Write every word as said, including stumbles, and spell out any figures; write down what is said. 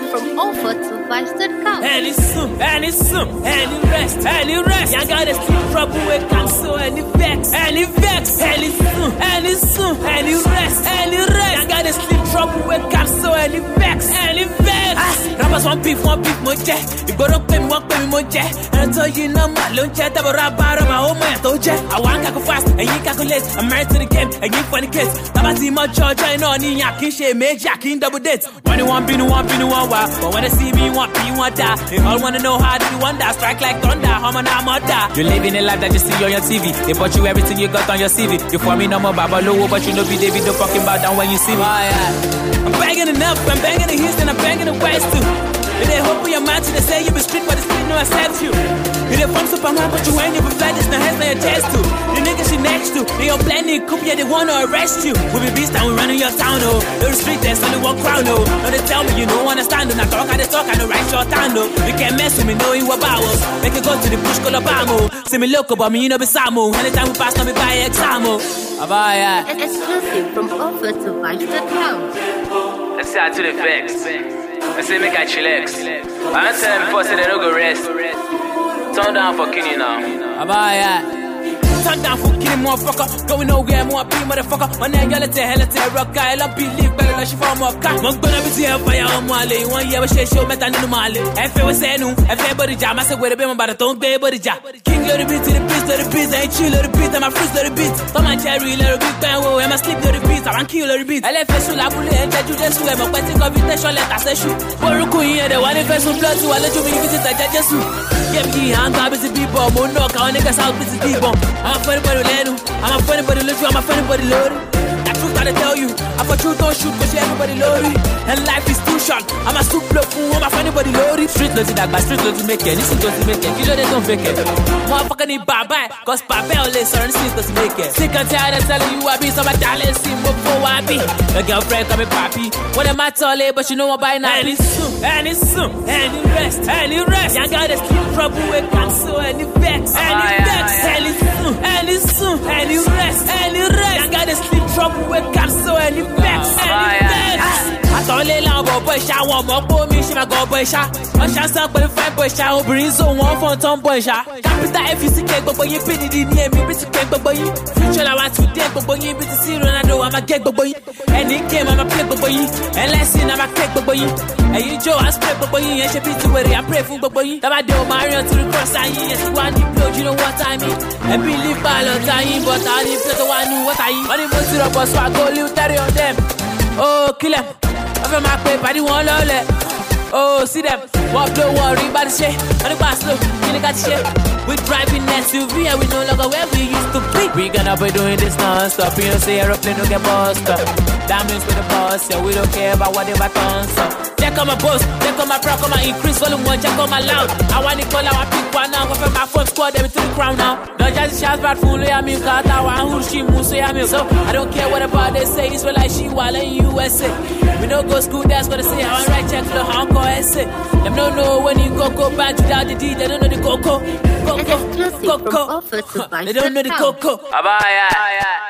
from offer to vice dot com. Any soon, any soon, any rest, any rest. Y'all got us in trouble with cancel, any vex, any vex, any soon, any soon, any rest, any rest. Y'all got us in trouble with cancel, any vex, any vex. Ah, rappers want beef, want beef, mo je. You go don't pay me, want pay me, mo je. And I tell you no man, don't chat about rap, my home, I told you. I want to go fast, and you calculate. I'm married to the game, and you funny kids. Tabati my charge, I know, ni yakin shit, make yakin double dates. When you want, be no one, be no one, wow. But when they see me, want be want die. They all wanna know how do you want that? Strike like thunder, how man I'm die. You're living a life that you see on your T V. They bought you everything you got on your C V. You for me no more Baba Lowo, but you know be David, don't fucking bow down when you see me. Oh, yeah. I'm banging enough, I'm banging the Houston, I'm banging the West too. If they hope in your mind to they say you be street, but the street no accept you. If they from Superman, but you ain't even fly, there's no hands on your chest too. The niggas you next to, they all planning, coop, yeah, they wanna arrest you. We be beast and we running your town, oh. They're the street, there's only one crown, oh. Now they tell me you don't understand, oh. Now talk, I they talk, I know right short time, oh. You can't mess with me, know you about us. Make it go to the bush, call Obama. See me local, but me, you know, be Samo. Anytime we pass, now we buy examo. Abaya. Exclusive from offer to vice dot com. Let's say I to the vex. Let's say make I chillax. I don't tell them before, say they don't go rest. Turn down for Kenny now. Abaya. Turn down for Kenny, motherfucker. Going nowhere, more be motherfucker. My name, y'all let hell, let rock, I love believe better than she form of car. Mon gonna be here fire on Mali. One year, we show me that new Mali. If it was saying, if everybody jam, I said, wait a bit, but I don't pay body jam. King little bit to the beat, little bit, ain't chill little bit, I'm a freeze little bit. Come on, Cherry, little bit, time, oh, I'm a sleep little bit, I'm a kill little bit. I left a shoe, I pull it, and you just swim, I'm waiting for invitation, let us shoot. Boruku here, the one in first blood to I let you visit the judges. Get me, I'm going to be bomb, no, I niggas out, this is deep bomb. I'm a funny body, I'm a funny body, look, I'm a funny body, load. That truth I tell you, I'm a truth don't shoot, cause everybody loaded. And life is too short, I'm a soup block, I'm a funny body loaded. Street loads that by street loads make it, listen to make it, you know they don't fake it. Motherfucker need bye-bye, cause Papa only certain streets doesn't make it. Sick and tired of telling you I be, so my darling see before I be. Your girlfriend call me papi, what am I telling, but you know what by now. And it's soon, and it's soon, and it rest, and it rest. Y'all got us keep trouble with cancel, and it vex, and it vex, and it's soon, and it's soon, and it rest, and it rest. Y'all got us keep trouble with cancel, and it vex, and it vex. I thought they long boy shot, one more boy, me, she my go boy shot. I shot some for the five boy shot, over in so one for Tom boy shot. Capital F is the cake, but boy, you pity the name, me, bitch, cake, but boy, you. Future, I want to dance, but boy, you bitch, see, Ronaldo, I'm a cake, but boy. And in game, I'm a play, but boy, and let's see, I'm a cake, but boy. And you Joe, I spray, but boy, and she pity where I pray for, but boy. That I do Mario to the cross, I yes, one deep blood, you know what I mean. And believe by lot, I mean, but I didn't play the one who what I mean. When it was to the boss, so I go live thirty on them. Oh, kill them. Over my paper, the one lolly. Oh, see them. What blow worry about the shit. On the bus, look, you got the shit. We driving S U V and we no longer where we used to be. We gonna be doing this non-stop. You know, say aeroplane don't get bust up. That means with the boss, yeah, we don't care about whatever turns up. Check on my boss, check on my pro, come on, increase volume one, check on my loud. I want to call our pick one now, go for my phone squad, they be to the crown now. Don't just shout bad fool, I mean, got our who she moves, so I mean, so I don't care what about they say, it's like she while in U S A. We don't go school, that's what they say, I write check the Hong S A. Them don't know when you go, go back without the D, they don't know the coco. Exclusive from offer to vice dot com. They don't know the coco. Abaya.